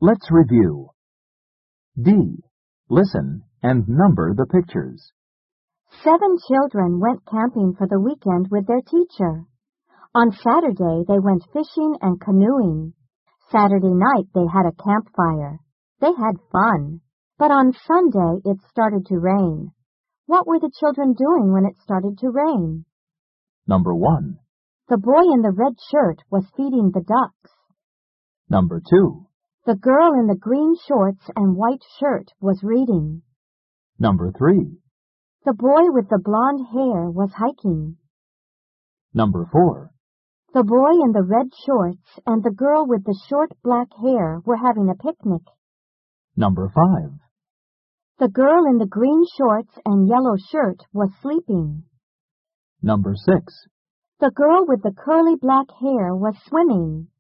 Let's review. D. Listen and number the pictures. 7 children went camping for the weekend with their teacher. On Saturday, they went fishing and canoeing. Saturday night, they had a campfire. They had fun. But on Sunday, it started to rain. What were the children doing when it started to rain? Number 1. The boy in the red shirt was feeding the ducks. Number 2. The girl in the green shorts and white shirt was reading. Number 3. The boy with the blonde hair was hiking. Number 4. The boy in the red shorts and the girl with the short black hair were having a picnic. Number 5. The girl in the green shorts and yellow shirt was sleeping. Number 6. The girl with the curly black hair was swimming.